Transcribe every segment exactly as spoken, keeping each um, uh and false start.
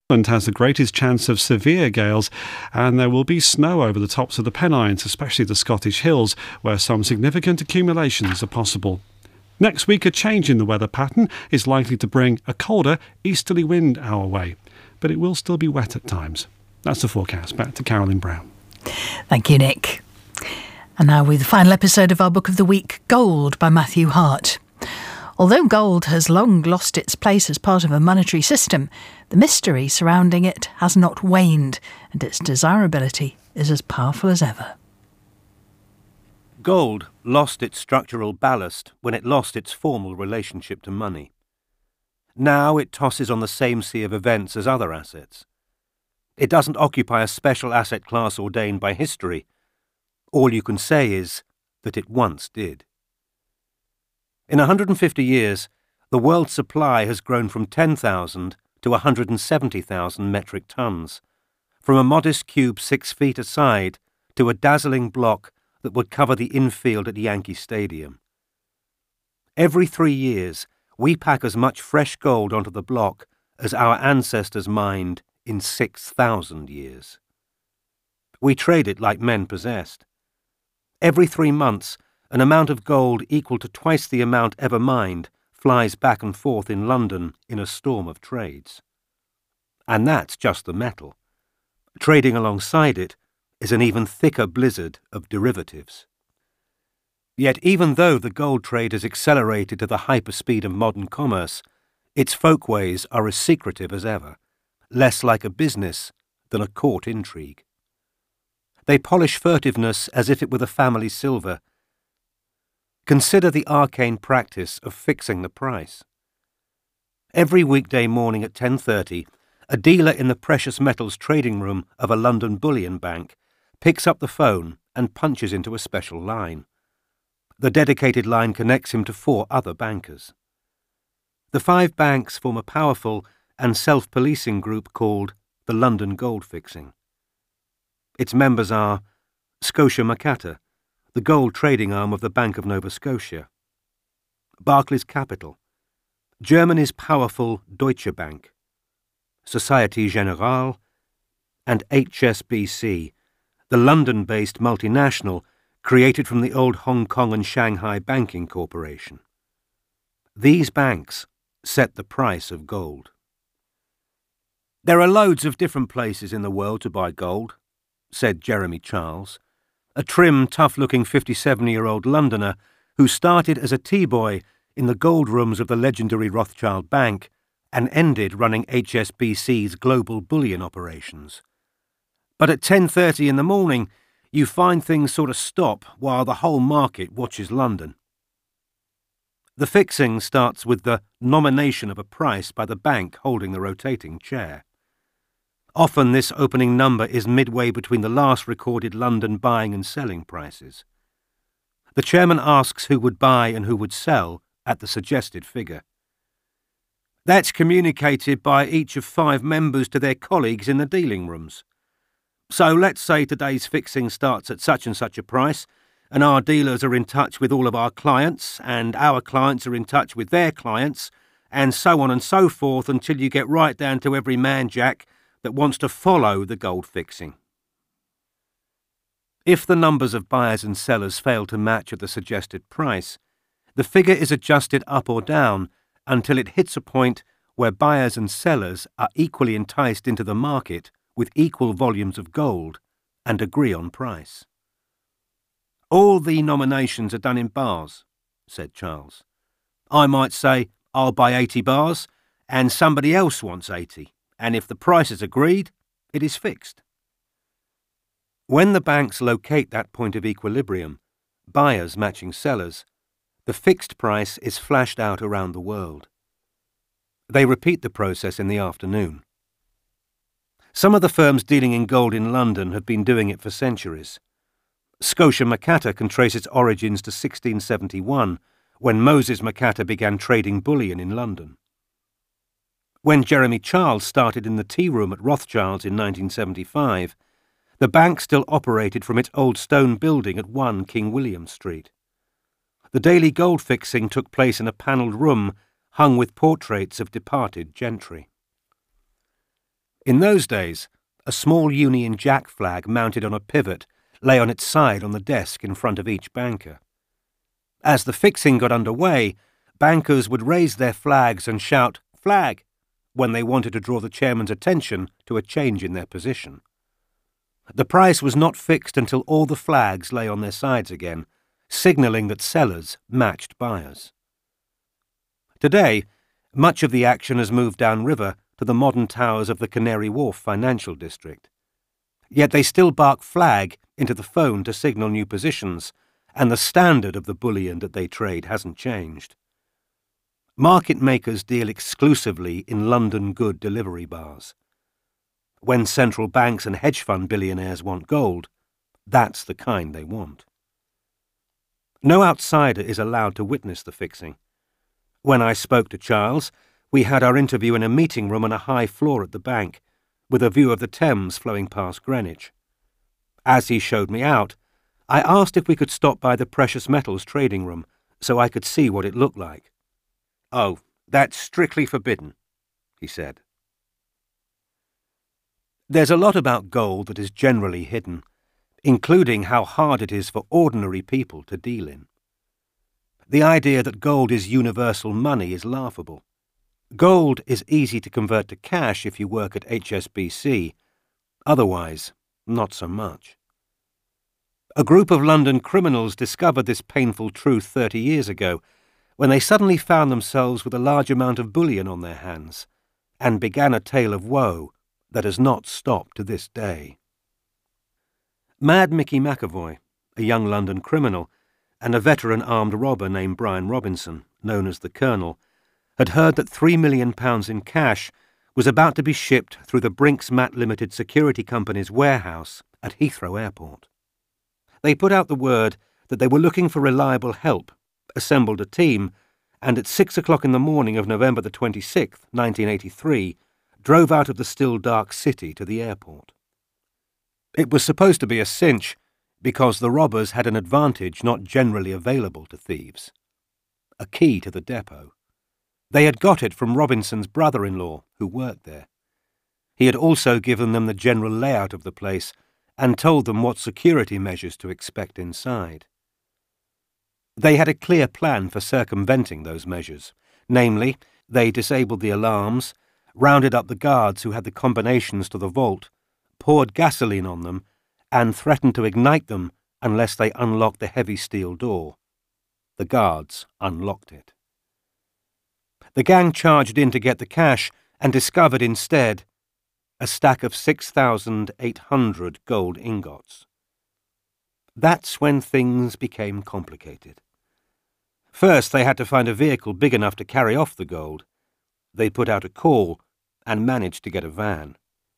Scotland has the greatest chance of severe gales, and there will be snow over the tops of the Pennines, especially the Scottish hills, where some significant accumulations are possible. Next week, a change in the weather pattern is likely to bring a colder easterly wind our way, but it will still be wet at times. That's the forecast. Back to Carolyn Brown. Thank you, Nick. And now with the final episode of our Book of the Week, Gold by Matthew Hart. Although gold has long lost its place as part of a monetary system, the mystery surrounding it has not waned, and its desirability is as powerful as ever. Gold lost its structural ballast when it lost its formal relationship to money. Now it tosses on the same sea of events as other assets. It doesn't occupy a special asset class ordained by history. All you can say is that it once did. In one hundred fifty years, the world's supply has grown from ten thousand to one hundred seventy thousand metric tons, from a modest cube six feet aside to a dazzling block that would cover the infield at Yankee Stadium. Every three years, we pack as much fresh gold onto the block as our ancestors mined in six thousand years. We trade it like men possessed. Every three months, an amount of gold equal to twice the amount ever mined flies back and forth in London in a storm of trades. And that's just the metal. Trading alongside it is an even thicker blizzard of derivatives. Yet even though the gold trade has accelerated to the hyperspeed of modern commerce, its folkways are as secretive as ever, less like a business than a court intrigue. They polish furtiveness as if it were the family silver. Consider the arcane practice of fixing the price. Every weekday morning at ten thirty, a dealer in the precious metals trading room of a London bullion bank picks up the phone and punches into a special line. The dedicated line connects him to four other bankers. The five banks form a powerful and self-policing group called the London Gold Fixing. Its members are Scotia Mercator, the gold trading arm of the Bank of Nova Scotia; Barclays Capital; Germany's powerful Deutsche Bank; Société Générale; and H S B C, the London-based multinational created from the old Hong Kong and Shanghai Banking Corporation. These banks set the price of gold. There are loads of different places in the world to buy gold, said Jeremy Charles, a trim, tough-looking fifty-seven-year-old Londoner who started as a tea-boy in the gold rooms of the legendary Rothschild Bank and ended running H S B C's global bullion operations. But at ten thirty in the morning, you find things sort of stop while the whole market watches London. The fixing starts with the nomination of a price by the bank holding the rotating chair. Often this opening number is midway between the last recorded London buying and selling prices. The chairman asks who would buy and who would sell at the suggested figure. That's communicated by each of five members to their colleagues in the dealing rooms. So let's say today's fixing starts at such and such a price, and our dealers are in touch with all of our clients, and our clients are in touch with their clients, and so on and so forth until you get right down to every man jack that wants to follow the gold fixing. If the numbers of buyers and sellers fail to match at the suggested price, the figure is adjusted up or down until it hits a point where buyers and sellers are equally enticed into the market with equal volumes of gold and agree on price. All the nominations are done in bars, said Charles. I might say, I'll buy eighty bars, and somebody else wants eighty. And if the price is agreed, it is fixed. When the banks locate that point of equilibrium, buyers matching sellers, the fixed price is flashed out around the world. They repeat the process in the afternoon. Some of the firms dealing in gold in London have been doing it for centuries. Scotia Mercator can trace its origins to sixteen seventy-one, when Moses Mercator began trading bullion in London. When Jeremy Charles started in the tea room at Rothschild's in nineteen seventy-five, the bank still operated from its old stone building at one King William Street. The daily gold fixing took place in a panelled room hung with portraits of departed gentry. In those days, a small Union Jack flag mounted on a pivot lay on its side on the desk in front of each banker. As the fixing got underway, bankers would raise their flags and shout, "Flag!" when they wanted to draw the chairman's attention to a change in their position. The price was not fixed until all the flags lay on their sides again, signalling that sellers matched buyers. Today, much of the action has moved downriver to the modern towers of the Canary Wharf financial district. Yet they still bark "flag" into the phone to signal new positions, and the standard of the bullion that they trade hasn't changed. Market makers deal exclusively in London good delivery bars. When central banks and hedge fund billionaires want gold, that's the kind they want. No outsider is allowed to witness the fixing. When I spoke to Charles, we had our interview in a meeting room on a high floor at the bank, with a view of the Thames flowing past Greenwich. As he showed me out, I asked if we could stop by the precious metals trading room so I could see what it looked like. "Oh, that's strictly forbidden," he said. There's a lot about gold that is generally hidden, including how hard it is for ordinary people to deal in. The idea that gold is universal money is laughable. Gold is easy to convert to cash if you work at H S B C. Otherwise, not so much. A group of London criminals discovered this painful truth thirty years ago when they suddenly found themselves with a large amount of bullion on their hands and began a tale of woe that has not stopped to this day. Mad Mickey McAvoy, a young London criminal, and a veteran armed robber named Brian Robinson, known as the Colonel, had heard that three million pounds in cash was about to be shipped through the Brinks-Mat Limited Security Company's warehouse at Heathrow Airport. They put out the word that they were looking for reliable help, assembled a team, and at six o'clock in the morning of November the twenty-sixth, nineteen eighty-three, drove out of the still dark city to the airport. It was supposed to be a cinch because the robbers had an advantage not generally available to thieves: a key to the depot. They had got it from Robinson's brother-in-law, who worked there. He had also given them the general layout of the place and told them what security measures to expect inside. They had a clear plan for circumventing those measures. Namely, they disabled the alarms, rounded up the guards who had the combinations to the vault, poured gasoline on them, and threatened to ignite them unless they unlocked the heavy steel door. The guards unlocked it. The gang charged in to get the cash and discovered instead a stack of six thousand eight hundred gold ingots. That's when things became complicated. First, they had to find a vehicle big enough to carry off the gold. They put out a call and managed to get a van.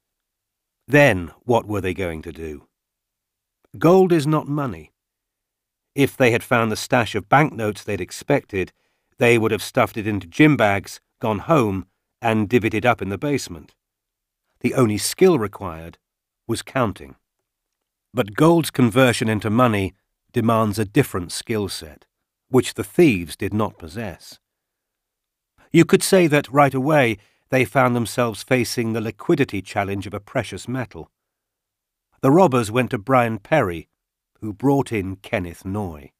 Then, what were they going to do? Gold is not money. If they had found the stash of banknotes they'd expected, they would have stuffed it into gym bags, gone home, and divvied it up in the basement. The only skill required was counting. But gold's conversion into money demands a different skill set, which the thieves did not possess. You could say that right away they found themselves facing the liquidity challenge of a precious metal. The robbers went to Brian Perry, who brought in Kenneth Noye.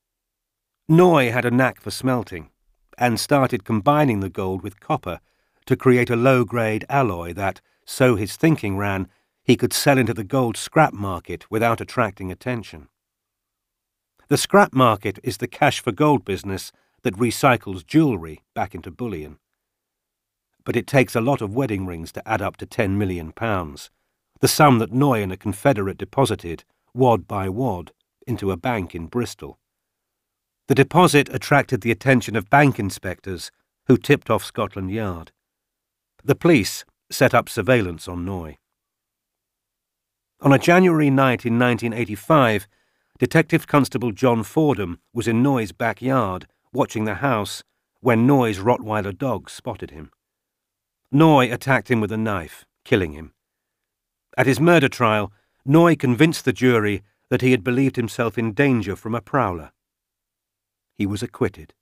Noye had a knack for smelting, and started combining the gold with copper to create a low-grade alloy that, so his thinking ran, he could sell into the gold scrap market without attracting attention. The scrap market is the cash-for-gold business that recycles jewellery back into bullion. But it takes a lot of wedding rings to add up to ten million pounds, the sum that Noye and a confederate deposited, wad by wad, into a bank in Bristol. The deposit attracted the attention of bank inspectors, who tipped off Scotland Yard. The police set up surveillance on Noye. On a January night in nineteen eighty-five, Detective Constable John Fordham was in Noye's backyard watching the house when Noye's Rottweiler dog spotted him. Noye attacked him with a knife, killing him. At his murder trial, Noye convinced the jury that he had believed himself in danger from a prowler. He was acquitted.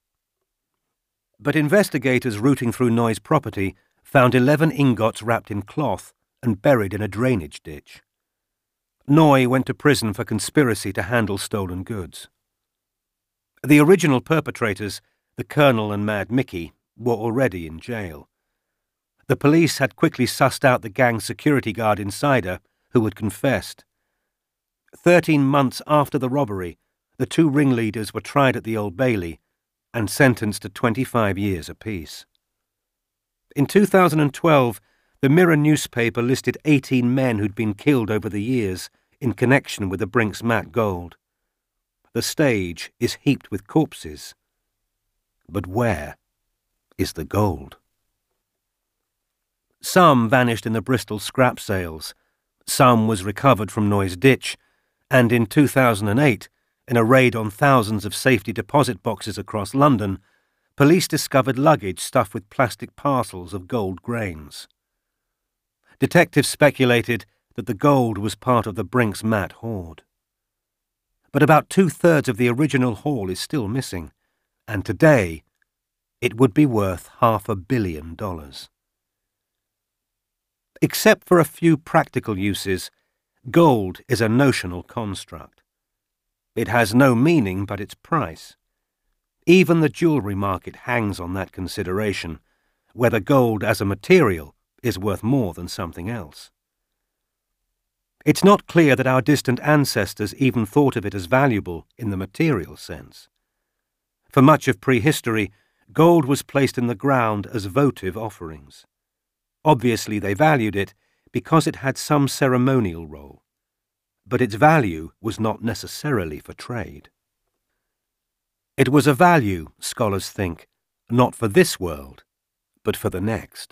But investigators rooting through Noye's property found eleven ingots wrapped in cloth and buried in a drainage ditch. Noy went to prison for conspiracy to handle stolen goods. The original perpetrators, the Colonel and Mad Mickey, were already in jail. The police had quickly sussed out the gang's security guard insider, who had confessed. Thirteen months after the robbery, the two ringleaders were tried at the Old Bailey and sentenced to twenty-five years apiece. In two thousand twelve, the Mirror newspaper listed eighteen men who'd been killed over the years in connection with the Brinks Mat gold. The stage is heaped with corpses. But where is the gold? Some vanished in the Bristol scrap sales, some was recovered from Noy's ditch, and in two thousand eight, in a raid on thousands of safety deposit boxes across London, police discovered luggage stuffed with plastic parcels of gold grains. Detectives speculated that the gold was part of the Brinks Mat hoard. But about two-thirds of the original haul is still missing, and today it would be worth half a billion dollars. Except for a few practical uses, gold is a notional construct. It has no meaning but its price. Even the jewellery market hangs on that consideration, whether gold as a material is worth more than something else. It's not clear that our distant ancestors even thought of it as valuable in the material sense. For much of prehistory, gold was placed in the ground as votive offerings. Obviously they valued it because it had some ceremonial role, but its value was not necessarily for trade. It was a value, scholars think, not for this world, but for the next.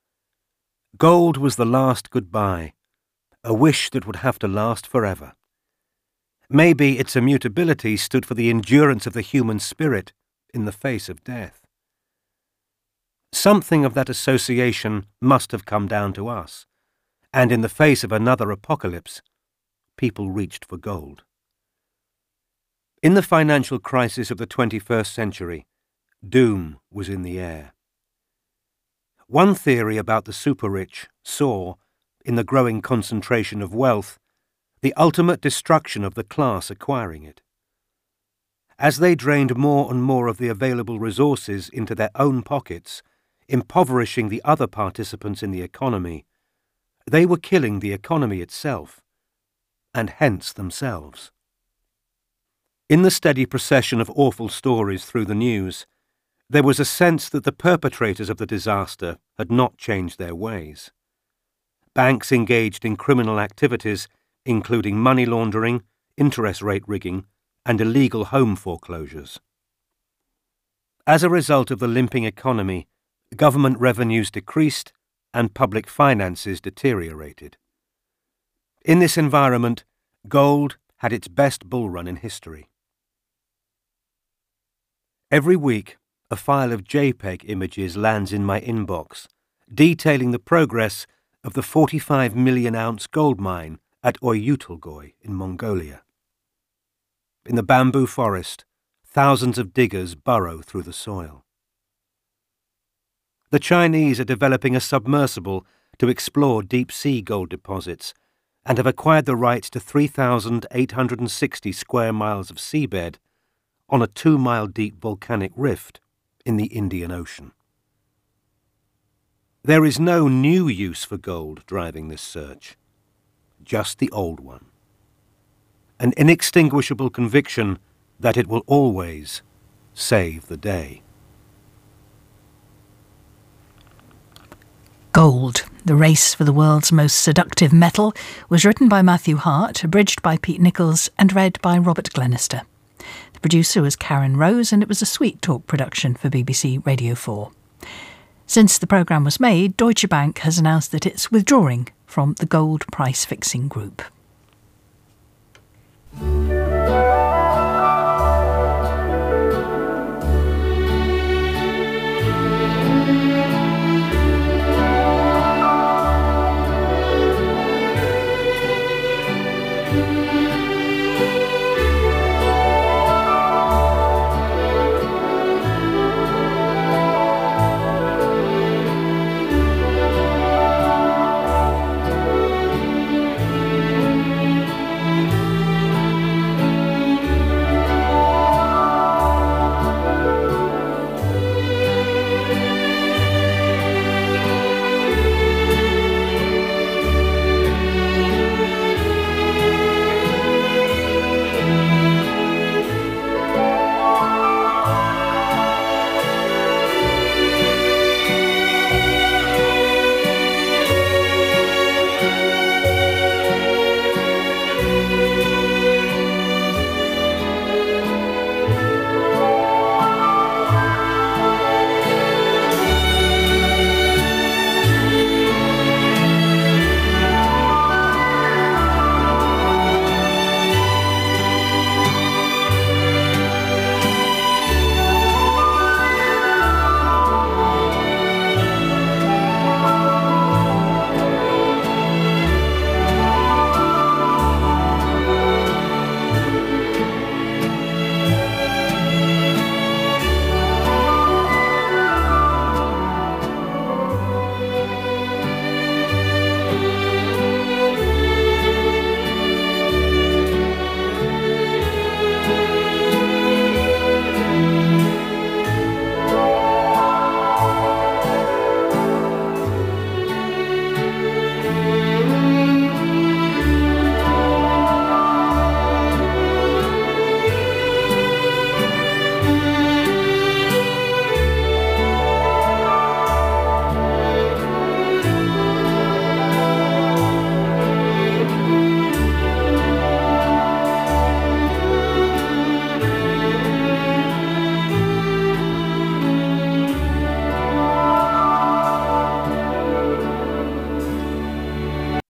Gold was the last goodbye, a wish that would have to last forever. Maybe its immutability stood for the endurance of the human spirit in the face of death. Something of that association must have come down to us, and in the face of another apocalypse, people reached for gold. In the financial crisis of the twenty-first century, doom was in the air. One theory about the super-rich saw, in the growing concentration of wealth, the ultimate destruction of the class acquiring it. As they drained more and more of the available resources into their own pockets, impoverishing the other participants in the economy, they were killing the economy itself, and hence themselves. In the steady procession of awful stories through the news, there was a sense that the perpetrators of the disaster had not changed their ways. Banks engaged in criminal activities, including money laundering, interest rate rigging, and illegal home foreclosures. As a result of the limping economy, government revenues decreased and public finances deteriorated. In this environment, gold had its best bull run in history. Every week, a file of JPEG images lands in my inbox, detailing the progress of the forty-five million ounce gold mine at Oyu-Tolgoi in Mongolia. In the bamboo forest, thousands of diggers burrow through the soil. The Chinese are developing a submersible to explore deep-sea gold deposits and have acquired the rights to three thousand eight hundred sixty square miles of seabed on a two-mile-deep volcanic rift in the Indian Ocean. There is no new use for gold driving this search, just the old one. An inextinguishable conviction that it will always save the day. Gold, The Race for the World's Most Seductive Metal, was written by Matthew Hart, abridged by Pete Nichols, and read by Robert Glenister. The producer was Karen Rose, and it was a Sweet Talk production for B B C Radio four. Since the programme was made, Deutsche Bank has announced that it's withdrawing from the gold price fixing group.